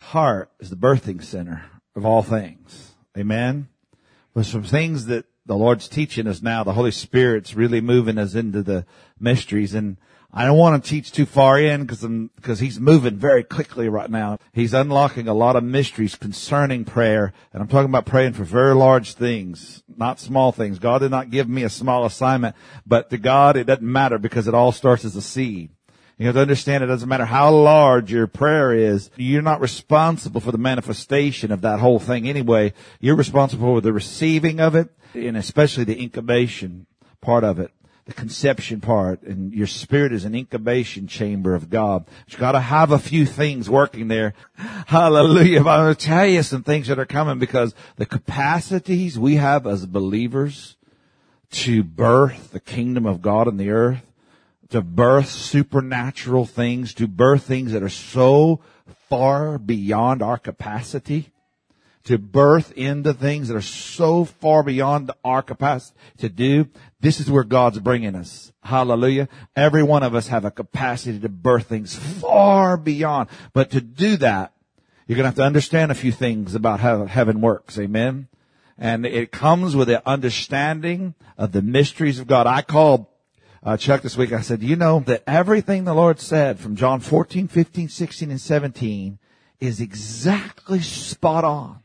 heart is the birthing center of all things. Amen? There's some things that the Lord's teaching us now. The Holy Spirit's really moving us into the mysteries. And I don't want to teach too far in because He's moving very quickly right now. He's unlocking a lot of mysteries concerning prayer. And I'm talking about praying for very large things, not small things. God did not give me a small assignment, but to God it doesn't matter because it all starts as a seed. You have to understand it doesn't matter how large your prayer is. You're not responsible for the manifestation of that whole thing anyway. You're responsible for the receiving of it and especially the incubation part of it, the conception part. And your spirit is an incubation chamber of God. You've got to have a few things working there. Hallelujah. But I'm going to tell you some things that are coming because the capacities we have as believers to birth the kingdom of God in the earth, to birth supernatural things, to birth things that are so far beyond our capacity, to birth into things that are so far beyond our capacity to do. This is where God's bringing us. Hallelujah. Every one of us have a capacity to birth things far beyond. But to do that, you're going to have to understand a few things about how heaven works. Amen. And it comes with the understanding of the mysteries of God. I called Chuck this week. I said, you know that everything the Lord said from John 14, 15, 16, and 17 is exactly spot on.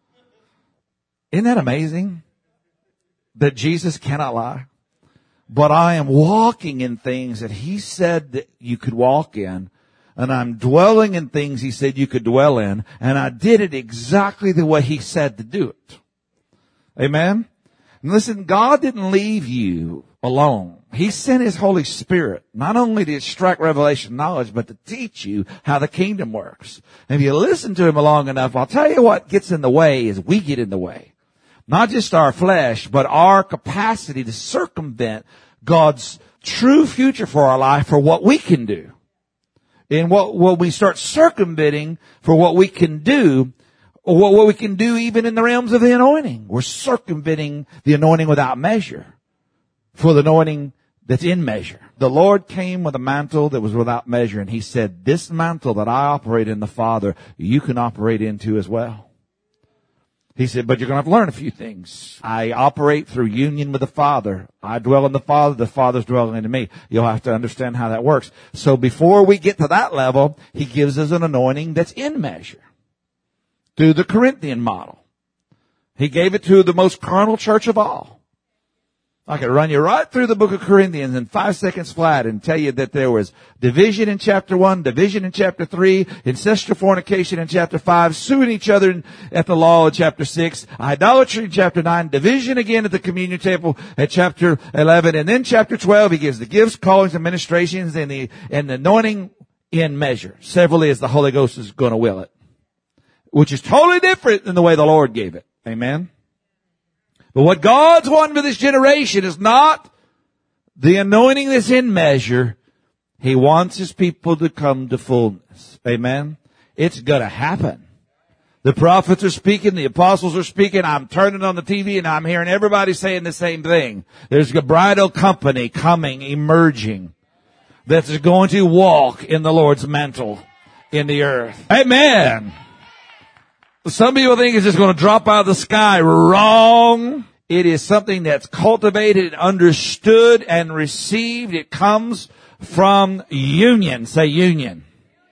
Isn't that amazing? That Jesus cannot lie. But I am walking in things that He said that you could walk in. And I'm dwelling in things He said you could dwell in. And I did it exactly the way He said to do it. Amen? And listen, God didn't leave you alone. He sent His Holy Spirit not only to extract revelation knowledge, but to teach you how the kingdom works. And if you listen to Him long enough, I'll tell you what gets in the way is we get in the way. Not just our flesh, but our capacity to circumvent God's true future for our life for what we can do. And what we start circumventing for what we can do, or what we can do even in the realms of the anointing. We're circumventing the anointing without measure for the anointing that's in measure. The Lord came with a mantle that was without measure, and He said, this mantle that I operate in the Father, you can operate into as well. He said, but you're going to have to learn a few things. I operate through union with the Father. I dwell in the Father. The Father's dwelling in me. You'll have to understand how that works. So before we get to that level, He gives us an anointing that's in measure. Through the Corinthian model. He gave it to the most carnal church of all. I could run you right through the book of Corinthians in 5 seconds flat and tell you that there was division in chapter 1, division in chapter 3, incestual fornication in chapter 5, suing each other at the law in chapter 6, idolatry in chapter 9, division again at the communion table at chapter 11, and then chapter 12 he gives the gifts, callings, and ministrations and the anointing in measure, severally as the Holy Ghost is going to will it, which is totally different than the way the Lord gave it. Amen. But what God's wanting for this generation is not the anointing that's in measure. He wants His people to come to fullness. Amen. It's gonna happen. The prophets are speaking, the apostles are speaking, I'm turning on the TV and I'm hearing everybody saying the same thing. There's a bridal company coming, emerging, that's going to walk in the Lord's mantle in the earth. Amen. Some people think it's just going to drop out of the sky. Wrong. It is something that's cultivated, understood, and received. It comes from union. Say union.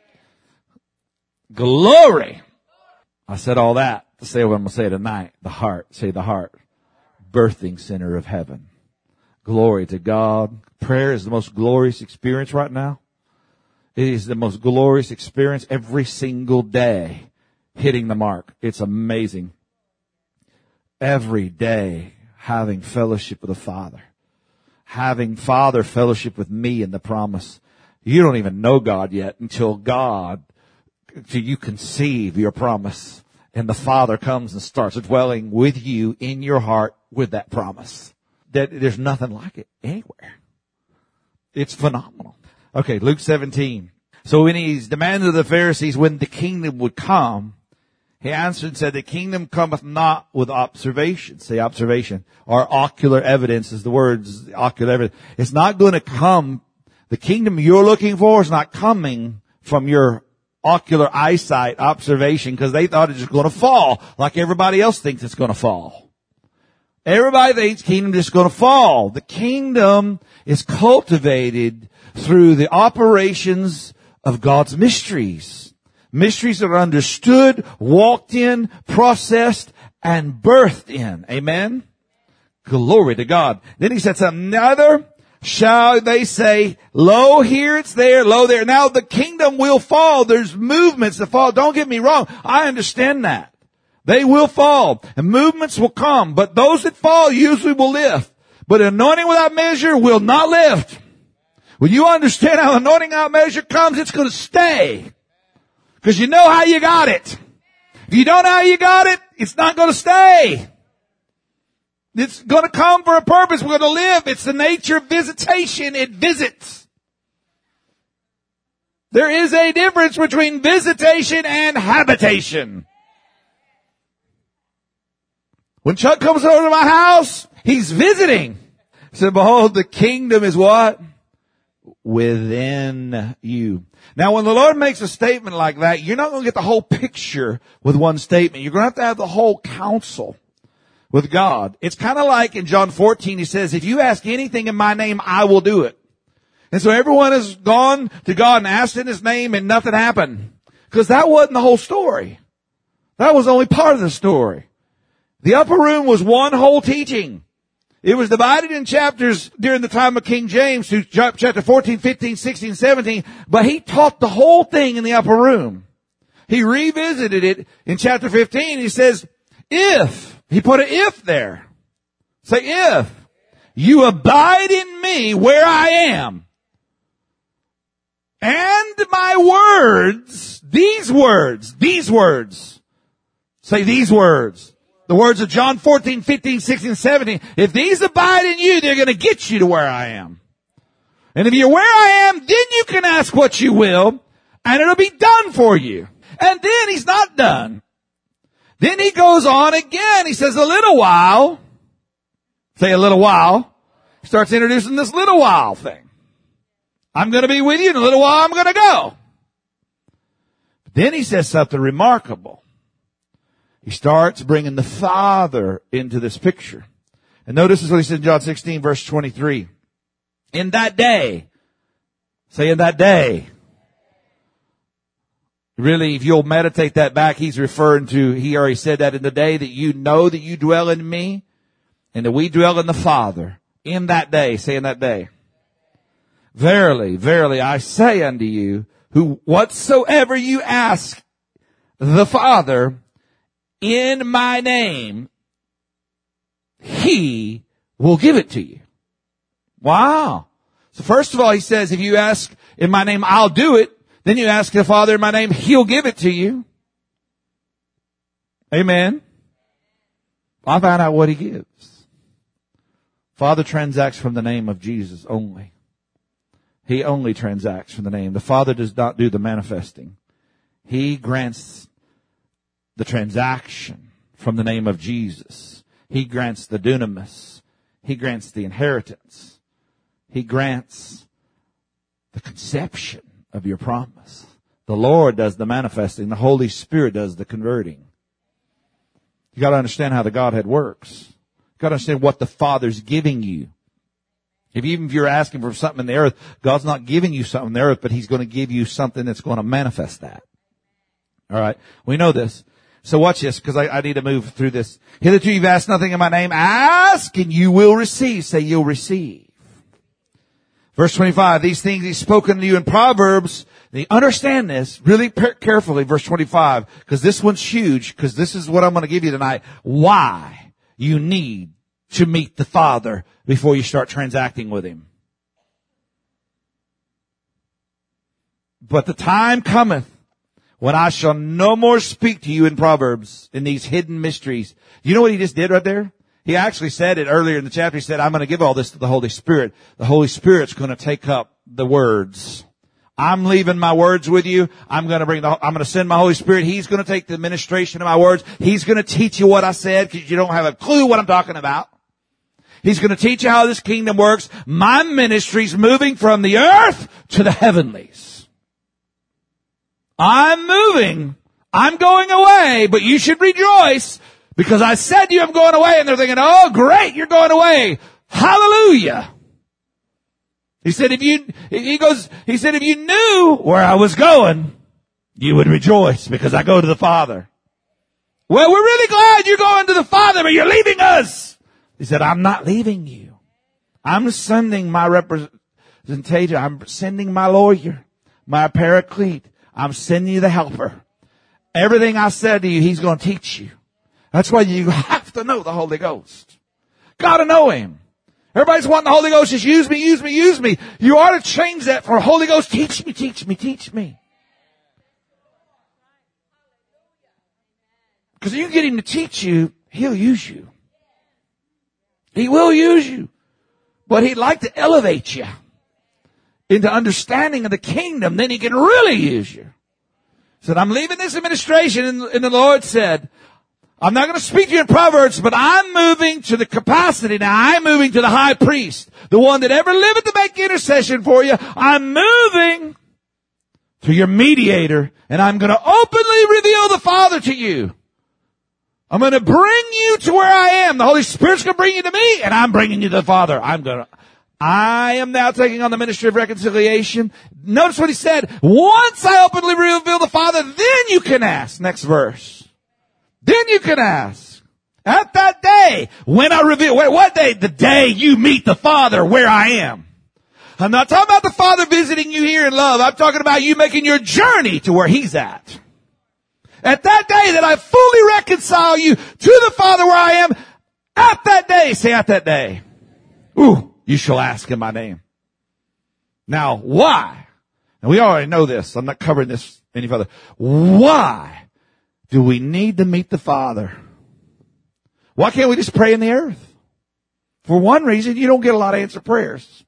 Glory. I said all that to say what I'm going to say tonight. The heart. Say the heart. Birthing center of heaven. Glory to God. Prayer is the most glorious experience right now. It is the most glorious experience every single day. Hitting the mark. It's amazing. Every day having fellowship with the Father. Having Father fellowship with me in the promise. You don't even know God yet until you conceive your promise. And the Father comes and starts dwelling with you in your heart with that promise. That there's nothing like it anywhere. It's phenomenal. Okay, Luke 17. So when He's demanded of the Pharisees when the kingdom would come, He answered and said, the kingdom cometh not with observation. Say observation. Or ocular evidence is the words, ocular evidence. It's not going to come. The kingdom you're looking for is not coming from your ocular eyesight observation because they thought it was going to fall like everybody else thinks it's going to fall. Everybody thinks the kingdom is just going to fall. The kingdom is cultivated through the operations of God's mysteries. Mysteries that are understood, walked in, processed, and birthed in. Amen? Glory to God. Then he said something. Neither shall they say, lo, here it's there, lo, there. Now the kingdom will fall. There's movements that fall. Don't get me wrong. I understand that. They will fall. And movements will come. But those that fall usually will lift. But anointing without measure will not lift. When you understand how anointing without measure comes, it's going to stay. Because you know how you got it. If you don't know how you got it, it's not going to stay. It's going to come for a purpose. We're going to live. It's the nature of visitation. It visits. There is a difference between visitation and habitation. When Chuck comes over to my house, he's visiting. He said, behold, the kingdom is what? Within you. Now, when the Lord makes a statement like that, you're not going to get the whole picture with one statement. You're going to have the whole counsel with God. It's kind of like in John 14, he says, if you ask anything in my name, I will do it. And so everyone has gone to God and asked in his name and nothing happened. Because that wasn't the whole story. That was only part of the story. The upper room was one whole teaching. It was divided in chapters during the time of King James, through chapter 14, 15, 16, 17, but he taught the whole thing in the upper room. He revisited it in chapter 15. He says, if, he put an if there. Say, if you abide in me where I am, and my words, these words, say these words. The words of John 14, 15, 16, 17. If these abide in you, they're going to get you to where I am. And if you're where I am, then you can ask what you will, and it'll be done for you. And then he's not done. Then he goes on again. He says, a little while. Say a little while. He starts introducing this little while thing. I'm going to be with you in a little while. I'm going to go. But then he says something remarkable. He starts bringing the Father into this picture. And notice this is what he said in John 16, verse 23. In that day. Say in that day. Really, if you'll meditate that back, he's referring to, he already said that in the day that you know that you dwell in me and that we dwell in the Father. In that day. Say in that day. Verily, verily, I say unto you, who whatsoever you ask the Father in my name, he will give it to you. Wow. So first of all, he says, if you ask in my name, I'll do it. Then you ask the Father in my name, he'll give it to you. Amen. I found out what he gives. Father transacts from the name of Jesus only. He only transacts from the name. The Father does not do the manifesting. He grants the transaction from the name of Jesus. He grants the dunamis. He grants the inheritance. He grants the conception of your promise. The Lord does the manifesting. The Holy Spirit does the converting. You got to understand how the Godhead works. You got to understand what the Father's giving you. Even if you're asking for something in the earth, God's not giving you something in the earth, but he's going to give you something that's going to manifest that. All right. We know this. So watch this, because I need to move through this. Hitherto you've asked nothing in my name. Ask and you will receive. Say you'll receive. Verse 25, these things he's spoken to you in Proverbs. Understand this really carefully, verse 25, because this one's huge, because this is what I'm going to give you tonight. Why you need to meet the Father before you start transacting with him. But the time cometh when I shall no more speak to you in Proverbs, in these hidden mysteries. You know what he just did right there? He actually said it earlier in the chapter. He said, I'm going to give all this to the Holy Spirit. The Holy Spirit's going to take up the words. I'm leaving my words with you. I'm going to send my Holy Spirit. He's going to take the administration of my words. He's going to teach you what I said because you don't have a clue what I'm talking about. He's going to teach you how this kingdom works. My ministry's moving from the earth to the heavenlies. I'm moving. I'm going away, but you should rejoice because I said to you I'm going away. And they're thinking, oh, great, you're going away. Hallelujah. He said, if you knew where I was going, you would rejoice because I go to the Father. Well, we're really glad you're going to the Father, but you're leaving us. He said, I'm not leaving you. I'm sending my representative. I'm sending my lawyer, my paraclete. I'm sending you the helper. Everything I said to you, he's going to teach you. That's why you have to know the Holy Ghost. Got to know him. Everybody's wanting the Holy Ghost. Just use me, use me, use me. You ought to change that for Holy Ghost. Teach me, teach me, teach me. Because you get him to teach you, he'll use you. He will use you. But he'd like to elevate you into understanding of the kingdom. Then he can really use you. He said, I'm leaving this administration. And the Lord said, I'm not going to speak to you in Proverbs, but I'm moving to the capacity now. I'm moving to the high priest, the one that ever lived to make intercession for you. I'm moving to your mediator, and I'm going to openly reveal the Father to you. I'm going to bring you to where I am. The Holy Spirit's going to bring you to me, and I'm bringing you to the Father. I am now taking on the ministry of reconciliation. Notice what he said. Once I openly reveal the Father, then you can ask. Next verse. Then you can ask. At that day, when I reveal, what day? The day you meet the Father where I am. I'm not talking about the Father visiting you here in love. I'm talking about you making your journey to where he's at. At that day that I fully reconcile you to the Father where I am, at that day, say at that day, you shall ask in my name. Now, why? And we already know this. I'm not covering this any further. Why do we need to meet the Father? Why can't we just pray in the earth? For one reason, you don't get a lot of answered prayers.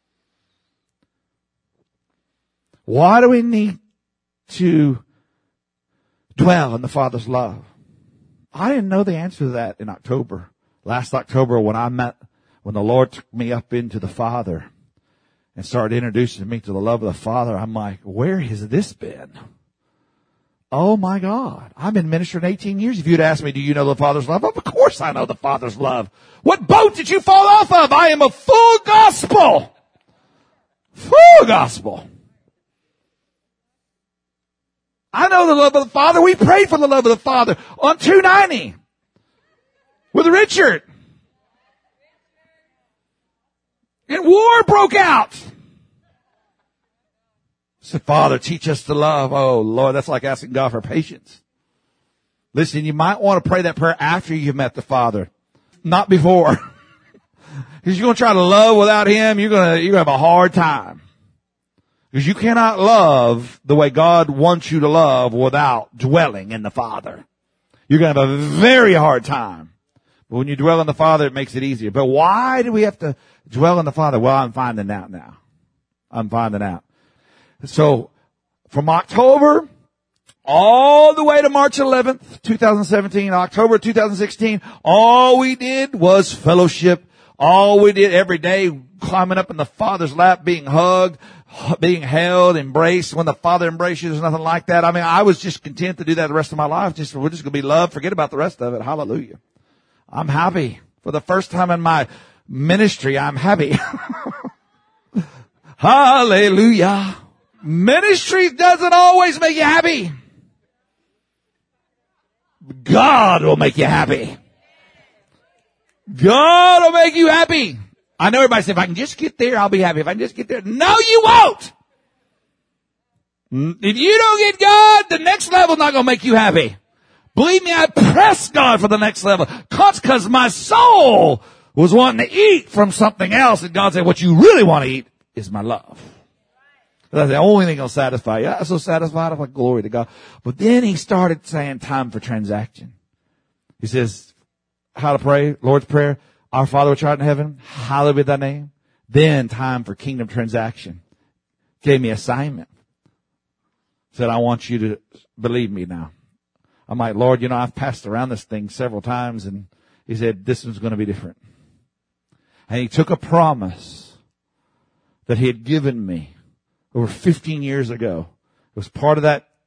Why do we need to dwell in the Father's love? I didn't know the answer to that in October. Last October when the Lord took me up into the Father and started introducing me to the love of the Father, I'm like, where has this been? Oh my God. I've been ministering 18 years. If you'd asked me, do you know the Father's love? Of course I know the Father's love. What boat did you fall off of? I am a full gospel. Full gospel. I know the love of the Father. We prayed for the love of the Father on 290 with Richard. And war broke out. I said, Father, teach us to love. Oh, Lord, that's like asking God for patience. Listen, you might want to pray that prayer after you've met the Father, not before. Because you're going to try to love without him, you're going to have a hard time. Because you cannot love the way God wants you to love without dwelling in the Father. You're going to have a very hard time. But when you dwell in the Father, it makes it easier. But why do we have to dwell in the Father? Well, I'm finding out now. I'm finding out. So, from October all the way to March 11th, 2017, October 2016, all we did was fellowship. All we did every day, climbing up in the Father's lap, being hugged, being held, embraced. When the Father embraced you, there's nothing like that. I mean, I was just content to do that the rest of my life. We're just going to be loved. Forget about the rest of it. Hallelujah. I'm happy. For the first time in my ministry, I'm happy. Hallelujah. Ministry doesn't always make you happy. God will make you happy. God will make you happy. I know everybody says, if I can just get there, I'll be happy. If I can just get there. No, you won't. If you don't get God, the next level's not going to make you happy. Believe me, I pressed God for the next level. Because my soul was wanting to eat from something else. And God said, what you really want to eat is my love. That's the only thing that'll satisfy you. I'm so satisfied. I'm like, glory to God. But then he started saying time for transaction. He says, how to pray, Lord's Prayer. Our Father which art in heaven, hallowed be thy name. Then time for kingdom transaction. Gave me assignment. Said, I want you to believe me now. I'm like, Lord, I've passed around this thing several times. And he said, this one's going to be different. And he took a promise that he had given me over 15 years ago. It was part of that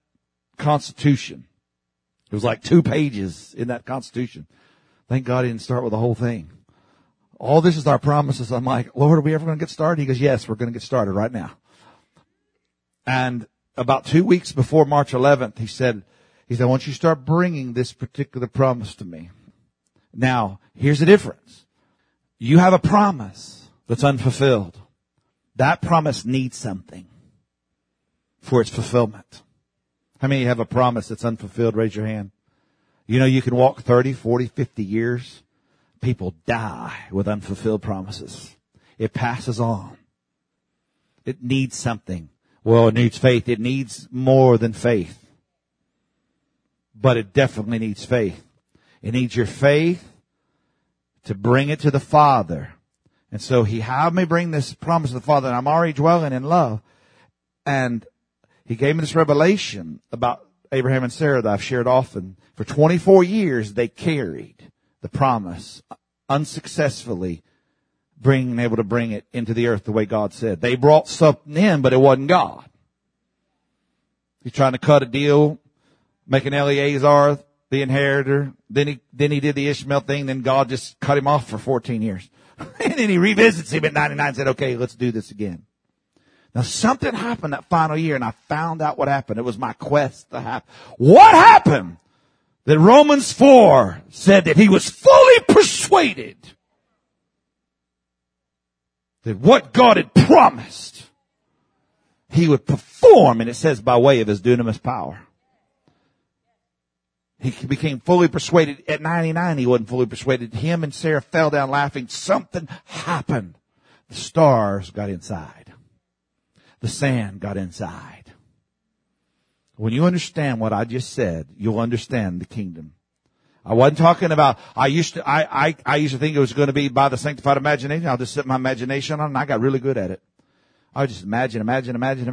Constitution. It was like 2 pages in that Constitution. Thank God he didn't start with the whole thing. All this is our promises. I'm like, Lord, are we ever going to get started? He goes, yes, we're going to get started right now. And about 2 weeks before March 11th, he said, I want you to start bringing this particular promise to me. Now, here's the difference. You have a promise that's unfulfilled. That promise needs something for its fulfillment. How many have a promise that's unfulfilled? Raise your hand. You know, you can walk 30, 40, 50 years. People die with unfulfilled promises. It passes on. It needs something. Well, it needs faith. It needs more than faith. But it definitely needs faith. It needs your faith to bring it to the Father. And so he had me bring this promise to the Father, and I'm already dwelling in love. And he gave me this revelation about Abraham and Sarah that I've shared often. For 24 years, they carried the promise unsuccessfully, able to bring it into the earth the way God said. They brought something in, but it wasn't God. He's trying to cut a deal, making Eleazar the inheritor. Then he did the Ishmael thing. Then God just cut him off for 14 years. And then he revisits him at 99 and said, okay, let's do this again. Now something happened that final year, and I found out what happened. It was my quest to happen. What happened? That Romans 4 said that he was fully persuaded that what God had promised, he would perform, and it says by way of his dunamis power. He became fully persuaded. At 99, he wasn't fully persuaded. Him and Sarah fell down laughing. Something happened. The stars got inside. The sand got inside. When you understand what I just said, you'll understand the kingdom. I wasn't talking about, I used to think it was going to be by the sanctified imagination. I'll just set my imagination on, and I got really good at it. I would just imagine. Oh, I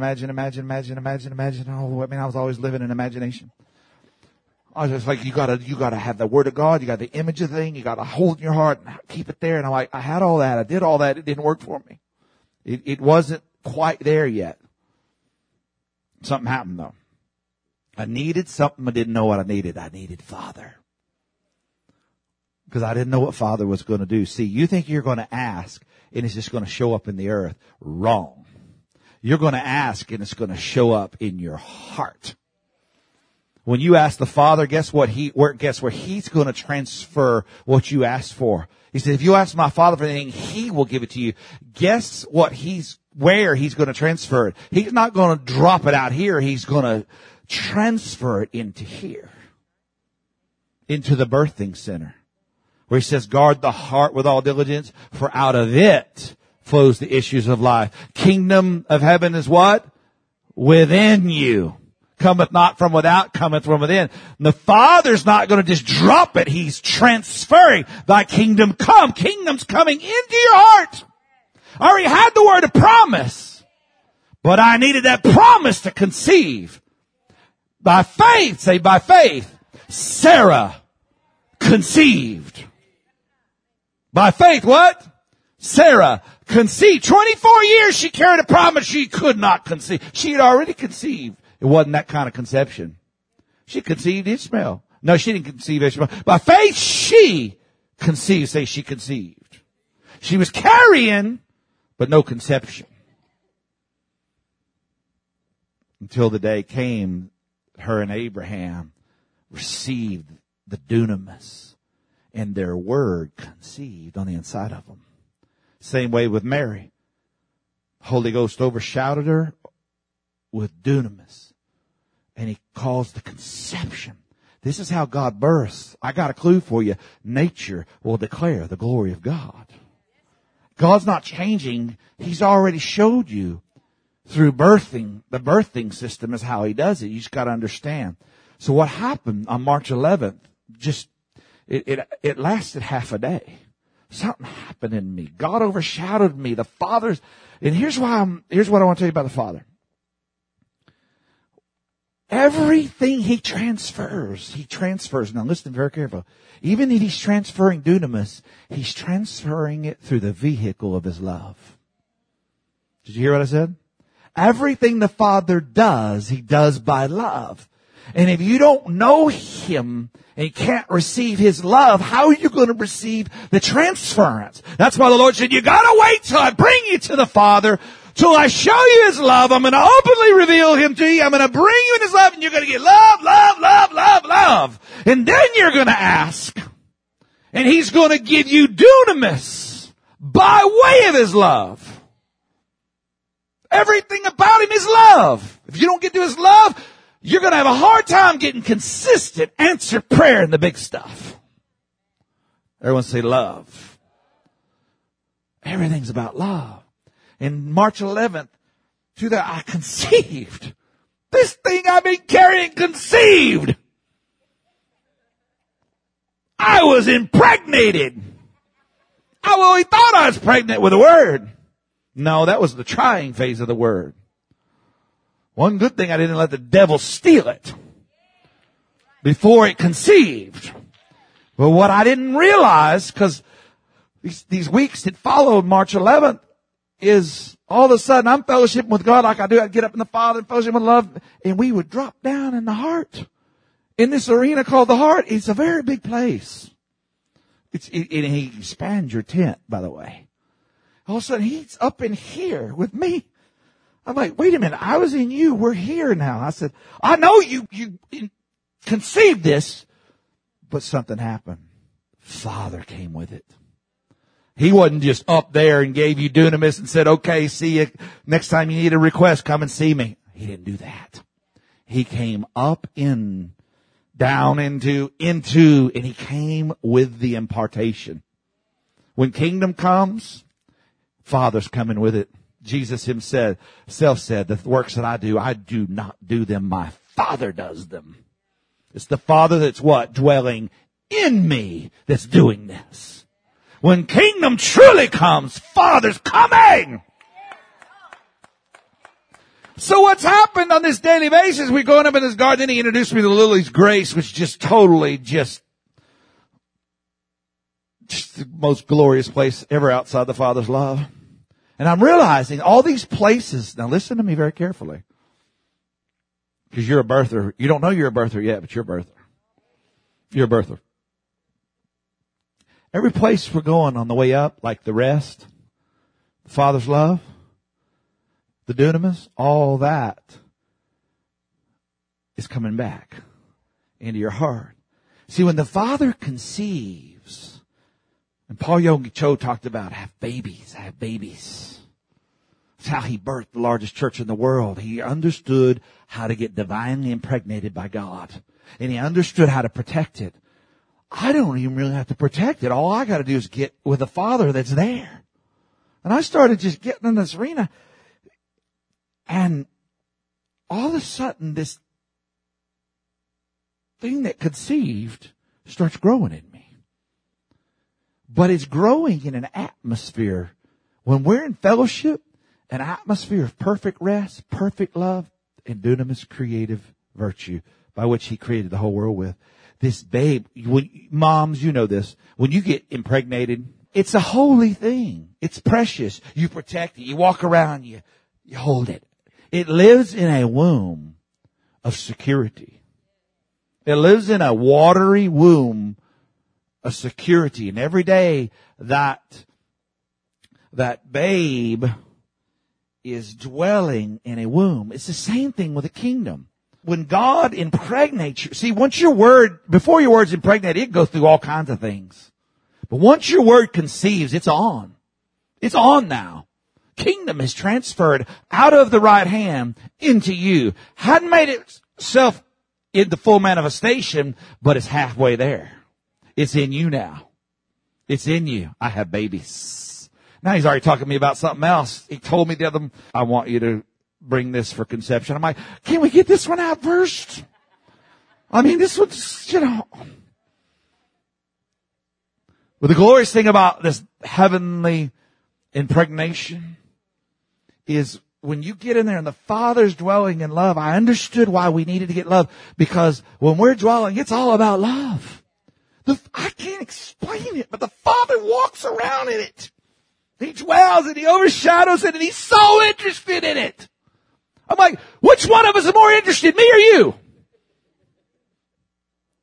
was always living in imagination. I was just like, you gotta have the word of God. You got the image of the thing. You gotta hold in your heart and keep it there. And I'm like, I had all that. I did all that. It didn't work for me. It wasn't quite there yet. Something happened though. I needed something. I didn't know what I needed. I needed Father. Because I didn't know what Father was going to do. See, you think you're going to ask and it's just going to show up in the earth. Wrong. You're going to ask and it's going to show up in your heart. When you ask the Father, guess where He's going to transfer what you asked for. He said, if you ask my Father for anything, He will give it to you. Guess what where He's going to transfer it. He's not going to drop it out here. He's going to transfer it into here. Into the birthing center. Where He says, guard the heart with all diligence, for out of it flows the issues of life. Kingdom of heaven is what? Within you. Cometh not from without, cometh from within. And the Father's not going to just drop it. He's transferring. Thy kingdom come. Kingdom's coming into your heart. I already had the word of promise. But I needed that promise to conceive. By faith, say by faith, Sarah conceived. By faith, what? Sarah conceived. 24 years she carried a promise she could not conceive. She had already conceived. It wasn't that kind of conception. She conceived Ishmael. No, she didn't conceive Ishmael. By faith, she conceived. Say she conceived. She was carrying, but no conception. Until the day came, her and Abraham received the dunamis, and their word conceived on the inside of them. Same way with Mary. Holy Ghost overshadowed her with dunamis. And He caused the conception. This is how God births. I got a clue for you. Nature will declare the glory of God. God's not changing. He's already showed you through birthing. The birthing system is how He does it. You just got to understand. So what happened on March 11th, it lasted half a day. Something happened in me. God overshadowed me. The Father's, and here's what I want to tell you about the Father. Everything He transfers. Now listen very carefully. Even if He's transferring dunamis, He's transferring it through the vehicle of His love. Did you hear what I said? Everything the Father does, He does by love. And if you don't know Him and you can't receive His love, how are you going to receive the transference? That's why the Lord said, you gotta wait till I bring you to the Father, till I show you His love. I'm going to openly reveal Him to you. I'm going to bring you in His love, and you're going to get love, love, love, love, love. And then you're going to ask. And He's going to give you dunamis by way of His love. Everything about Him is love. If you don't get to His love, you're going to have a hard time getting consistent answered prayer in the big stuff. Everyone say love. Everything's about love. In March 11th, I conceived. This thing I've been carrying conceived. I was impregnated. I only thought I was pregnant with a word. No, that was the trying phase of the word. One good thing, I didn't let the devil steal it before it conceived. But what I didn't realize, because these weeks that followed March 11th, is all of a sudden I'm fellowshipping with God like I do. I'd get up in the Father and fellowship with love, and we would drop down in the heart. In this arena called the heart, it's a very big place. He expands your tent, by the way. All of a sudden, He's up in here with me. I'm like, wait a minute, I was in you, we're here now. I said, I know you conceived this, but something happened. Father came with it. He wasn't just up there and gave you dunamis and said, okay, see you. Next time you need a request, come and see me. He didn't do that. He came up in, down into, and He came with the impartation. When kingdom comes, Father's coming with it. Jesus Himself said, the works that I do not do them. My Father does them. It's the Father that's what? Dwelling in me that's doing this. When kingdom truly comes, Father's coming. So what's happened on this daily basis? We're going up in this garden, and He introduced me to Lily's Grace, which just totally just the most glorious place ever outside the Father's love. And I'm realizing all these places, now listen to me very carefully, because you're a birther. You don't know you're a birther yet, but you're a birther. You're a birther. Every place we're going on the way up, like the rest, the Father's love, the dunamis, all that is coming back into your heart. See, when the Father conceives, and Paul Yogi Cho talked about have babies. That's how he birthed the largest church in the world. He understood how to get divinely impregnated by God. And He understood how to protect it. I don't even really have to protect it. All I got to do is get with a Father that's there. And I started just getting in this arena. And all of a sudden, this thing that conceived starts growing in me. But it's growing in an atmosphere. When we're in fellowship, an atmosphere of perfect rest, perfect love, and dunamis creative virtue by which He created the whole world with. This babe, moms, you know this. When you get impregnated, it's a holy thing. It's precious. You protect it. You walk around, you hold it. It lives in a womb of security. It lives in a watery womb of security. And every day that babe is dwelling in a womb. It's the same thing with the kingdom. When God impregnates you, see, before your word's impregnated, it goes through all kinds of things. But once your word conceives, it's on. It's on now. Kingdom is transferred out of the right hand into you. Hadn't made itself in the full manifestation, but it's halfway there. It's in you now. It's in you. I have babies. Now He's already talking to me about something else. He told me I want you to bring this for conception. I'm like, can we get this one out first? I mean, this one's, But the glorious thing about this heavenly impregnation is when you get in there and the Father's dwelling in love, I understood why we needed to get love, because when we're dwelling, it's all about love. I can't explain it, but the Father walks around in it. He dwells and He overshadows it, and He's so interested in it. I'm like, which one of us is more interested, me or you?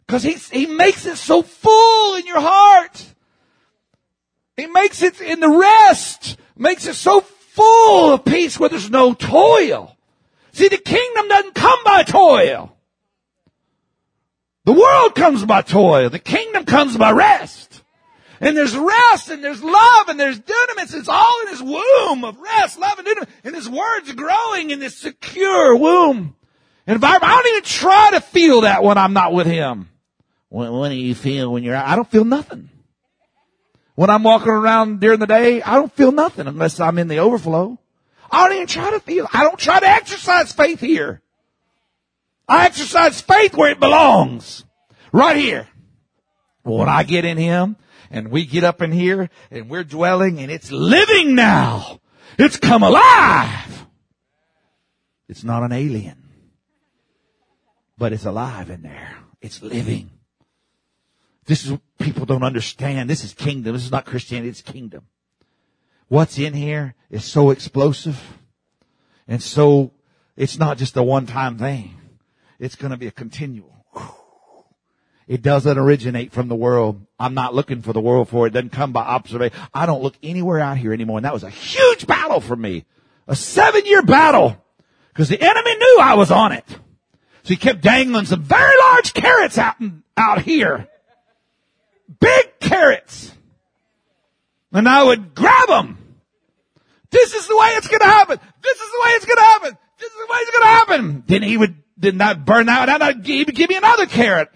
Because He makes it so full in your heart. He makes it in the rest, makes it so full of peace where there's no toil. See, the kingdom doesn't come by toil. The world comes by toil. The kingdom comes by rest. And there's rest, and there's love, and there's dunamis. It's all in His womb of rest, love, and dunamis. And His word's growing in this secure womb. Environment. I don't even try to feel that when I'm not with Him. What do you feel when you're out? I don't feel nothing. When I'm walking around during the day, I don't feel nothing unless I'm in the overflow. I don't even try to feel. I don't try to exercise faith here. I exercise faith where it belongs. Right here. Well, when I get in Him and we get up in here and we're dwelling and it's living now. It's come alive. It's not an alien. But it's alive in there. It's living. This is what people don't understand. This is kingdom. This is not Christianity. It's kingdom. What's in here is so explosive. And so it's not just a one-time thing. It's going to be a continual. It doesn't originate from the world. I'm not looking for the world for it. It doesn't come by observation. I don't look anywhere out here anymore. And that was a huge battle for me. A 7-year battle. Because the enemy knew I was on it. So he kept dangling some very large carrots out here. Big carrots. And I would grab them. This is the way it's going to happen. This is the way it's going to happen. This is the way it's going to happen. Then he would not burn that out. He would give me another carrot.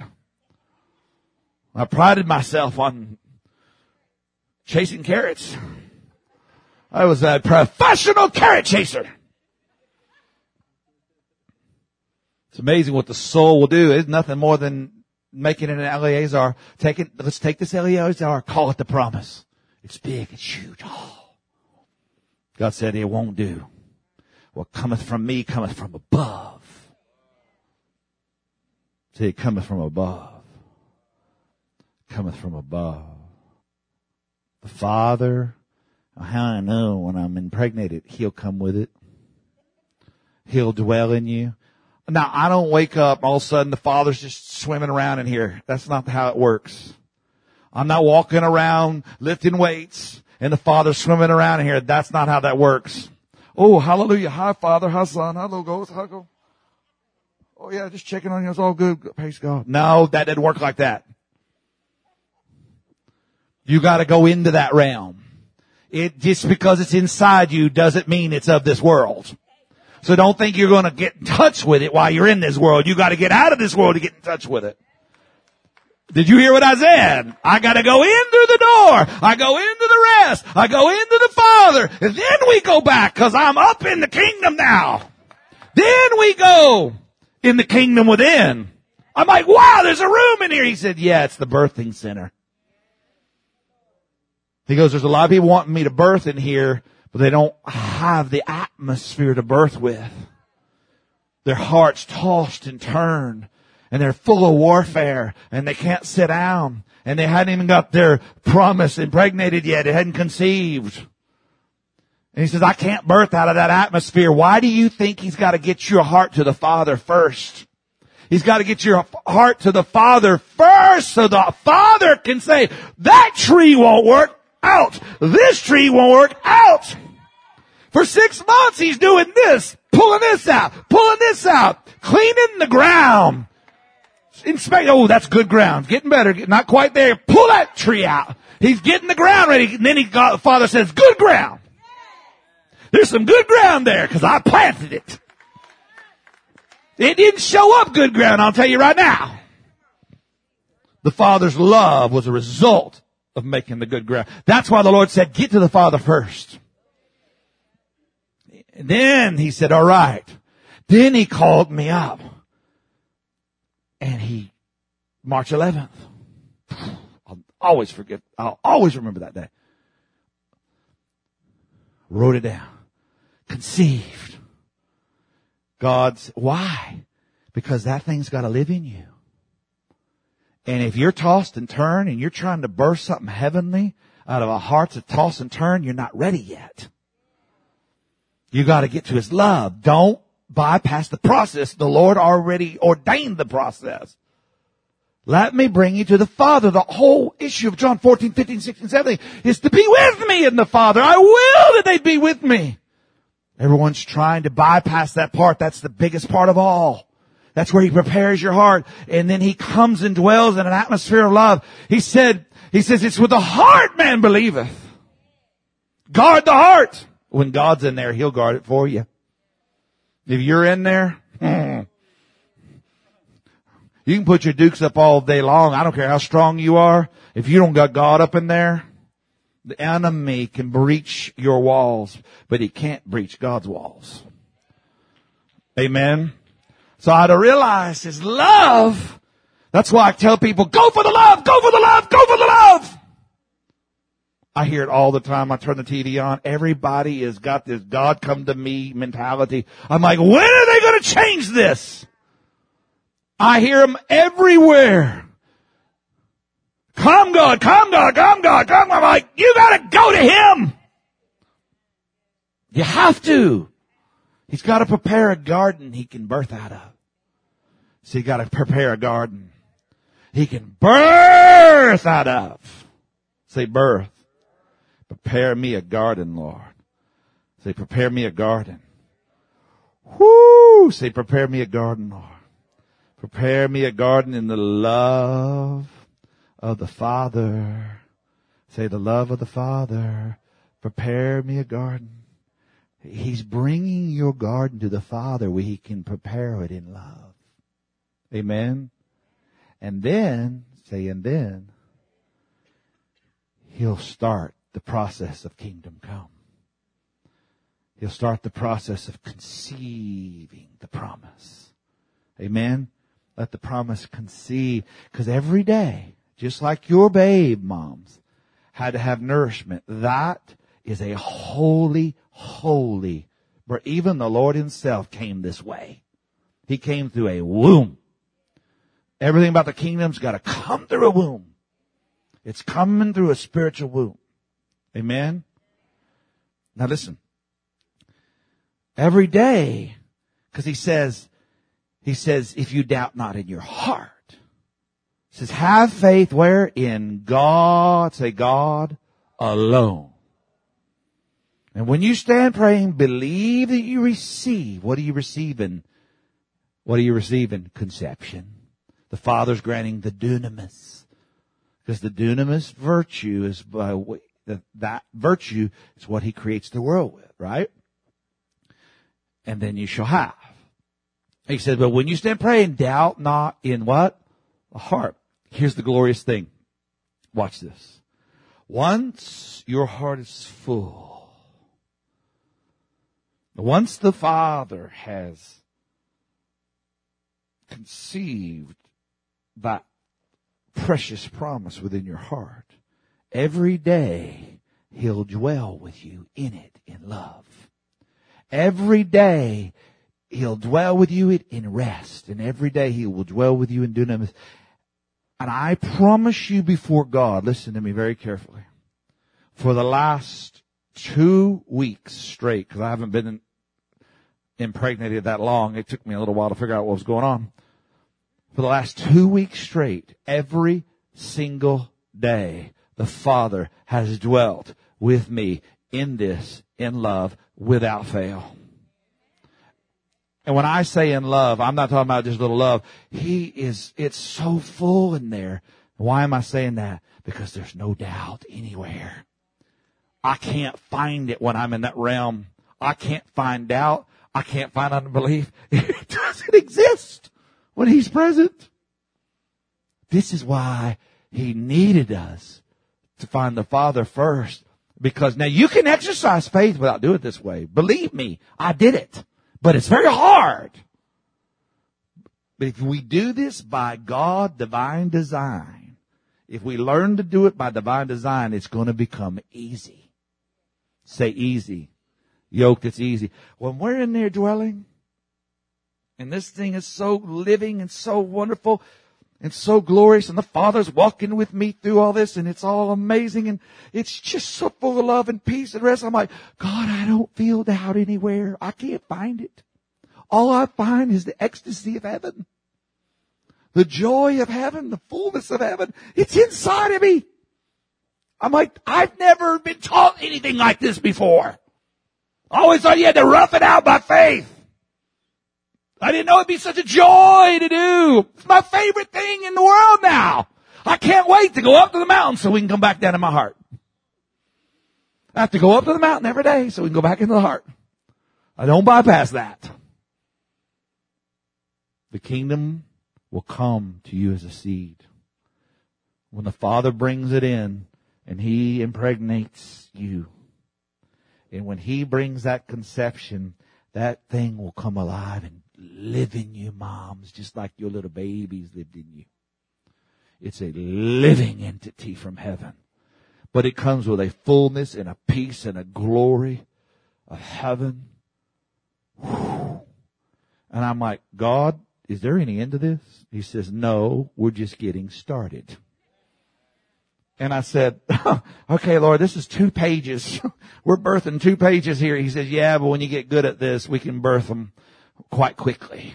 I prided myself on chasing carrots. I was a professional carrot chaser. It's amazing what the soul will do. It's nothing more than making it an Eleazar. Let's take this Eleazar, call it the promise. It's big, it's huge. Oh. God said it won't do. What cometh from me cometh from above. See, it cometh from above. Cometh from above. The Father, how I know when I'm impregnated, He'll come with it. He'll dwell in you. Now, I don't wake up, all of a sudden the Father's just swimming around in here. That's not how it works. I'm not walking around lifting weights and the Father's swimming around in here. That's not how that works. Oh, hallelujah. Hi, Father. Hi, Son. Hello, Ghost. Hi, go. Oh, yeah, just checking on you. It's all good. Praise God. No, that didn't work like that. You got to go into that realm. It just because it's inside you doesn't mean it's of this world. So don't think you're going to get in touch with it while you're in this world. You got to get out of this world to get in touch with it. Did you hear what I said? I got to go in through the door. I go into the rest. I go into the Father. And then we go back because I'm up in the kingdom now. Then we go in the kingdom within. I'm like, wow, there's a room in here. He said, yeah, it's the birthing center. He goes, there's a lot of people wanting me to birth in here, but they don't have the atmosphere to birth with. Their hearts tossed and turned, and they're full of warfare, and they can't sit down, and they hadn't even got their promise impregnated yet. It hadn't conceived. And he says, I can't birth out of that atmosphere. Why do you think He's got to get your heart to the Father first? He's got to get your heart to the Father first so the Father can say, that tree won't work out. This tree won't work out. For 6 months He's doing this, pulling this out, cleaning the ground. Inspect, oh, that's good ground. Getting better, not quite there. Pull that tree out. He's getting the ground ready. And then the Father says, good ground. There's some good ground there because I planted it. It didn't show up good ground, I'll tell you right now. The Father's love was a result of making the good ground. That's why the Lord said, get to the Father first. And then He said, all right. Then He called me up. And March 11th. I'll always remember that day. Wrote it down. Conceived. Why? Because that thing's got to live in you. And if you're tossed and turned and you're trying to birth something heavenly out of a heart to toss and turn, you're not ready yet. You got to get to His love. Don't bypass the process. The Lord already ordained the process. Let me bring you to the Father. The whole issue of John 14, 15, 16, 17 is to be with me in the Father. I will that they be with me. Everyone's trying to bypass that part. That's the biggest part of all. That's where He prepares your heart. And then He comes and dwells in an atmosphere of love. He says, it's with the heart man believeth. Guard the heart. When God's in there, He'll guard it for you. If you're in there, you can put your dukes up all day long. I don't care how strong you are. If you don't got God up in there, the enemy can breach your walls, but he can't breach God's walls. Amen. So I had to realize His love. That's why I tell people, go for the love, go for the love, go for the love. I hear it all the time. I turn the TV on. Everybody has got this God come to me mentality. I'm like, when are they going to change this? I hear them everywhere. Come God, come God, come God, come God. I'm like, you gotta go to Him. You have to. He's got to prepare a garden He can birth out of. So you got to prepare a garden He can birth out of. Say birth. Prepare me a garden, Lord. Say prepare me a garden. Whoo! Say prepare me a garden, Lord. Prepare me a garden in the love of the Father. Say the love of the Father. Prepare me a garden. He's bringing your garden to the Father where He can prepare it in love. Amen. And then, and then, He'll start the process of kingdom come. He'll start the process of conceiving the promise. Amen. Let the promise conceive. Because every day, just like your babe moms had to have nourishment, that is a holy, where even the Lord Himself came this way. He came through a womb. Everything about the kingdom's got to come through a womb. It's coming through a spiritual womb. Amen. Now listen. Every day, because He says, if you doubt not in your heart. He says, have faith where? In God. Say God alone. And when you stand praying, believe that you receive. What are you receiving? What are you receiving? Conception. The Father's granting the dunamis. Because the dunamis virtue is that virtue is what He creates the world with, right? And then you shall have. He says, but when you stand praying, doubt not in what? The heart. Here's the glorious thing. Watch this. Once your heart is full, once the Father has conceived that precious promise within your heart, every day He'll dwell with you in it in love. Every day He'll dwell with you in rest. And every day He will dwell with you in dunamis. And I promise you before God, listen to me very carefully, for the last 2 weeks straight, because I haven't been impregnated that long. It took me a little while to figure out what was going on. For the last 2 weeks straight, every single day, the Father has dwelt with me in this, in love, without fail. And when I say in love, I'm not talking about just little love. It's so full in there. Why am I saying that? Because there's no doubt anywhere. I can't find it when I'm in that realm. I can't find doubt. I can't find unbelief. It doesn't exist when He's present. This is why He needed us to find the Father first. Because now you can exercise faith without doing it this way. Believe me, I did it. But it's very hard. But if we do this by God, divine design, if we learn to do it by divine design, it's going to become easy. Say easy. Yoked, it's easy. When we're in there dwelling, and this thing is so living and so wonderful and so glorious, and the Father's walking with me through all this, and it's all amazing, and it's just so full of love and peace and rest. I'm like, God, I don't feel doubt anywhere. I can't find it. All I find is the ecstasy of heaven. The joy of heaven, the fullness of heaven, it's inside of me. I'm like, I've never been taught anything like this before. I always thought you had to rough it out by faith. I didn't know it'd be such a joy to do. It's my favorite thing in the world now. I can't wait to go up to the mountain so we can come back down in my heart. I have to go up to the mountain every day so we can go back into the heart. I don't bypass that. The kingdom will come to you as a seed. When the Father brings it in and He impregnates you. And when He brings that conception, that thing will come alive and live in you, moms, just like your little babies lived in you. It's a living entity from heaven. But it comes with a fullness and a peace and a glory of heaven. Whew. And I'm like, God, is there any end to this? He says, no, we're just getting started. And I said, okay, Lord, this is 2 pages. We're birthing 2 pages here. He says, yeah, but when you get good at this, we can birth them quite quickly.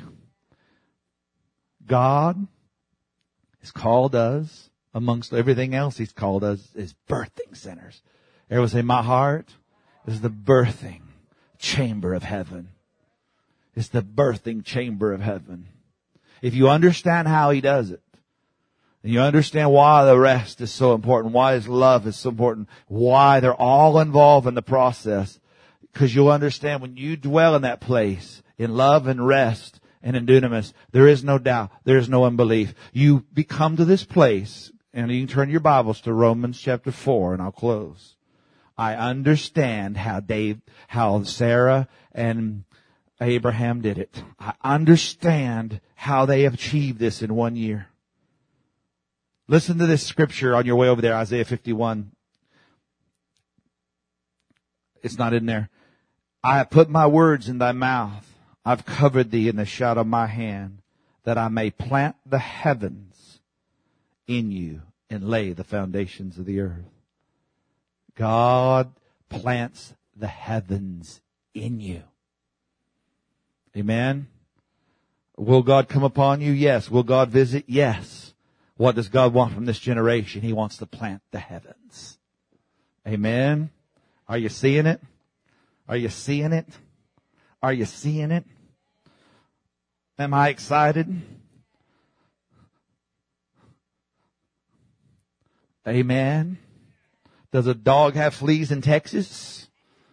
God has called us, amongst everything else He's called us, as birthing centers. Everyone say, my heart is the birthing chamber of heaven. It's the birthing chamber of heaven. If you understand how He does it, and you understand why the rest is so important, why His love is so important, why they're all involved in the process, because you'll understand when you dwell in that place, in love and rest and in dunamis, there is no doubt, there is no unbelief. You become to this place, and you can turn your Bibles to Romans chapter 4, and I'll close. I understand how Sarah and Abraham did it. I understand how they achieved this in 1 year. Listen to this scripture on your way over there, Isaiah 51. It's not in there. I have put my words in thy mouth. I've covered thee in the shadow of my hand, that I may plant the heavens in you and lay the foundations of the earth. God plants the heavens in you. Amen. Will God come upon you? Yes. Will God visit? Yes. What does God want from this generation? He wants to plant the heavens. Amen. Are you seeing it? Are you seeing it? Are you seeing it? Am I excited? Amen. Does a dog have fleas in Texas?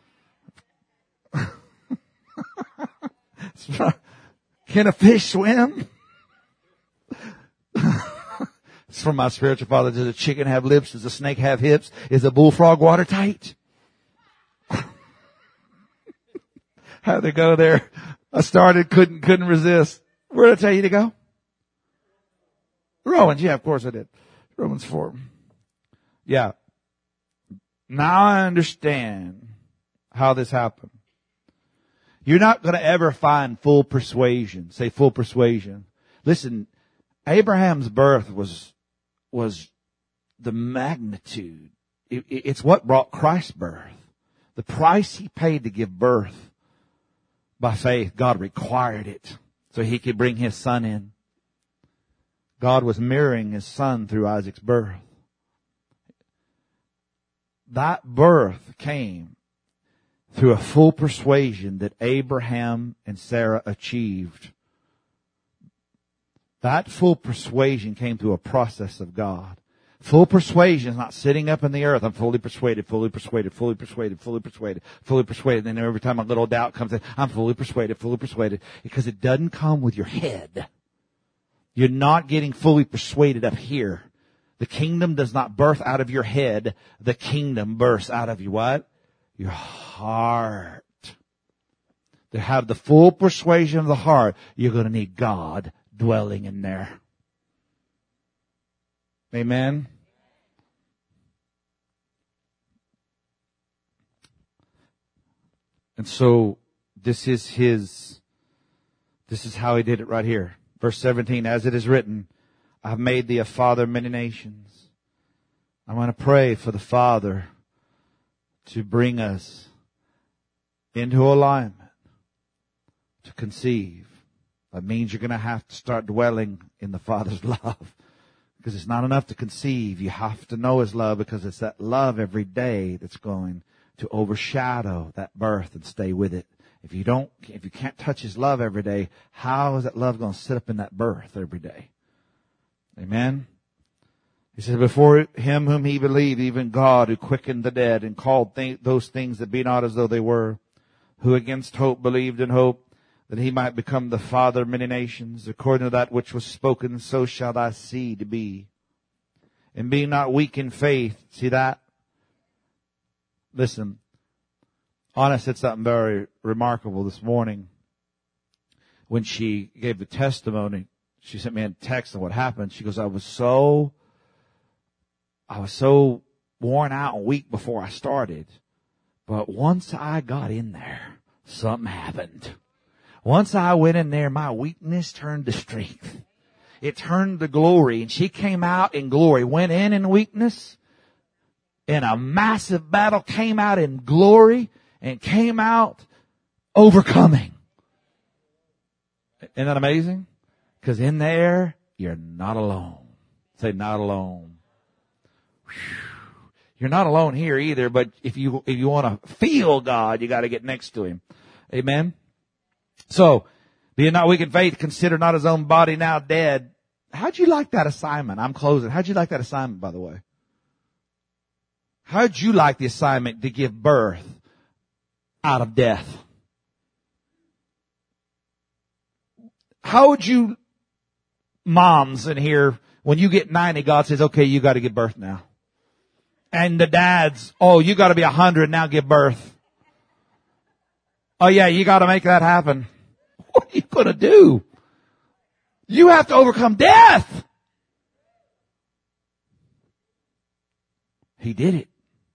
Can a fish swim? It's from my spiritual father. Does a chicken have lips? Does a snake have hips? Is a bullfrog watertight? How'd they go there? I started, couldn't resist. Where did I tell you to go? Romans, yeah, of course I did. Romans 4. Yeah. Now I understand how this happened. You're not going to ever find full persuasion. Say full persuasion. Listen, Abraham's birth was the magnitude. It's what brought Christ's birth. The price He paid to give birth by faith, God required it so He could bring His Son in. God was mirroring His Son through Isaac's birth. That birth came through a full persuasion that Abraham and Sarah achieved. That full persuasion came through a process of God. Full persuasion is not sitting up in the earth. I'm fully persuaded, fully persuaded, fully persuaded, fully persuaded, fully persuaded. And then every time a little doubt comes in, I'm fully persuaded, fully persuaded. Because it doesn't come with your head. You're not getting fully persuaded up here. The kingdom does not birth out of your head. The kingdom births out of you what? Your heart. To have the full persuasion of the heart, you're going to need God dwelling in there. Amen. And so this is how He did it right here. Verse 17, as it is written, I've made thee a father of many nations. I'm going to pray for the Father to bring us into alignment, to conceive That means you're going to have to start dwelling in the Father's love. Because it's not enough to conceive. You have to know His love, because it's that love every day that's going to overshadow that birth and stay with it. If you can't touch His love every day, how is that love going to sit up in that birth every day? Amen? He said, before Him whom He believed, even God who quickened the dead and called those things that be not as though they were, who against hope believed in hope, that He might become the father of many nations, according to that which was spoken, so shall thy seed be. And being not weak in faith, see that? Listen, Anna said something very remarkable this morning. When she gave the testimony, she sent me a text of what happened. She goes, I was so worn out and weak before I started. But once I got in there, something happened. Once I went in there, my weakness turned to strength. It turned to glory, and she came out in glory. Went in weakness, in a massive battle, came out in glory, and came out overcoming. Isn't that amazing? Because in there, you're not alone. Say, not alone. Whew. You're not alone here either, but if you want to feel God, you got to get next to Him. Amen? So, being not weak in faith, consider not his own body now dead. How'd you like that assignment? I'm closing. How'd you like that assignment, by the way? How'd you like the assignment to give birth out of death? How would you, moms in here, when you get 90, God says, okay, you got to give birth now. And the dads, oh, you got to be 100 now, give birth. Oh yeah, you got to make that happen. What are you going to do? You have to overcome death. He did it.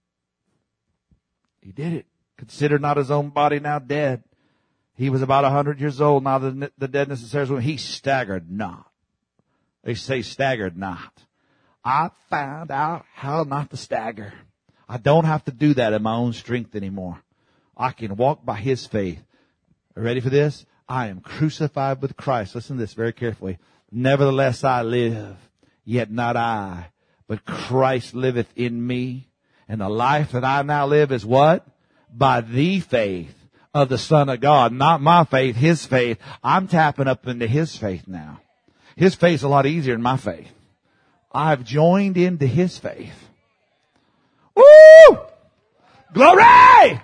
He did it. Consider not his own body now dead. He was about 100 years old. Now the deadness of Sarah's womb. He staggered not. They say staggered not. I found out how not to stagger. I don't have to do that in my own strength anymore. I can walk by His faith. Are you ready for this? I am crucified with Christ. Listen to this very carefully. Nevertheless I live, yet not I, but Christ liveth in me. And the life that I now live is what? By the faith of the Son of God. Not my faith, His faith. I'm tapping up into His faith now. His faith's a lot easier than my faith. I've joined into His faith. Woo! Glory!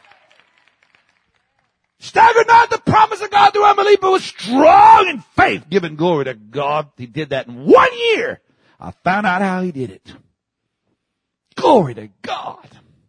Stagger not the promise of God through unbelief, but was strong in faith, giving glory to God. He did that in 1 year. I found out how He did it. Glory to God.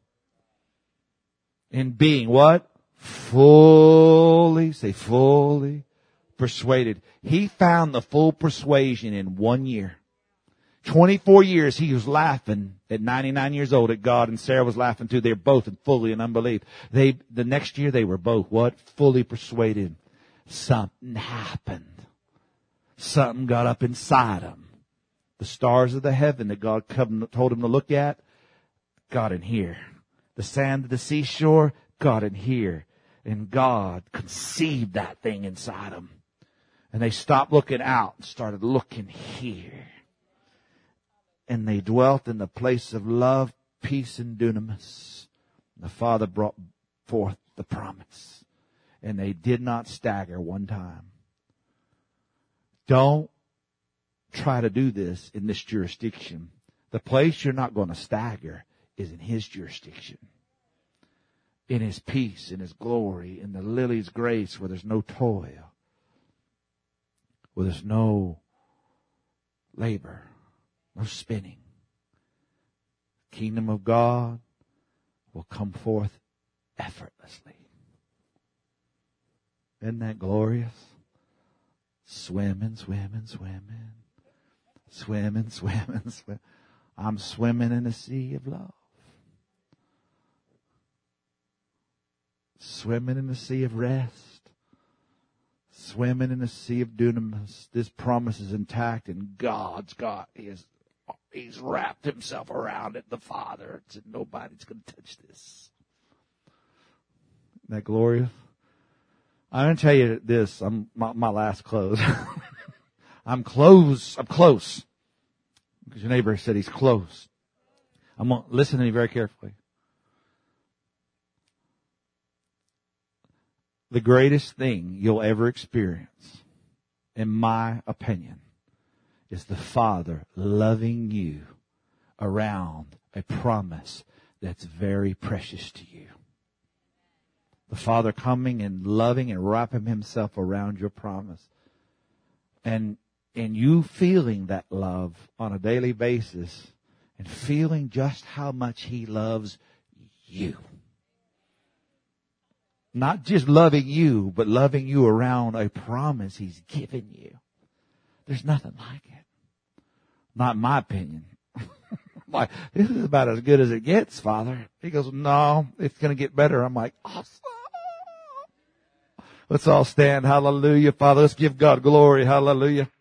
In being what? Fully, say fully persuaded. He found the full persuasion in 1 year. 24 years he was laughing at 99 years old at God, and Sarah was laughing too. They were both fully in unbelief. The next year they were both what? Fully persuaded. Something happened. Something got up inside them. The stars of the heaven that God told him to look at, got in here. The sand of the seashore, got in here. And God conceived that thing inside them. And they stopped looking out and started looking here. And they dwelt in the place of love, peace, and dunamis. The Father brought forth the promise. And they did not stagger one time. Don't try to do this in this jurisdiction. The place you're not going to stagger is in His jurisdiction. In His peace, in His glory, in the lily's grace where there's no toil. Where there's no labor. No spinning. Kingdom of God will come forth effortlessly. Isn't that glorious? Swimming, swimming, swimming. Swimming, swimming, swimming. I'm swimming in a sea of love. Swimming in the sea of rest. Swimming in the sea of dunamis. This promise is intact, and He's wrapped Himself around it, the Father, and said, nobody's going to touch this. Isn't that glorious? I'm going to tell you this. My last close. I'm close. Because your neighbor said he's close. I'm going to listen to me very carefully. The greatest thing you'll ever experience, in my opinion, is the Father loving you around a promise that's very precious to you. The Father coming and loving and wrapping Himself around your promise. And you feeling that love on a daily basis and feeling just how much He loves you. Not just loving you, but loving you around a promise He's given you. There's nothing like it. Not in my opinion. Like, this is about as good as it gets, Father. He goes, no, it's going to get better. I'm like, awesome. Let's all stand. Hallelujah. Father, let's give God glory. Hallelujah.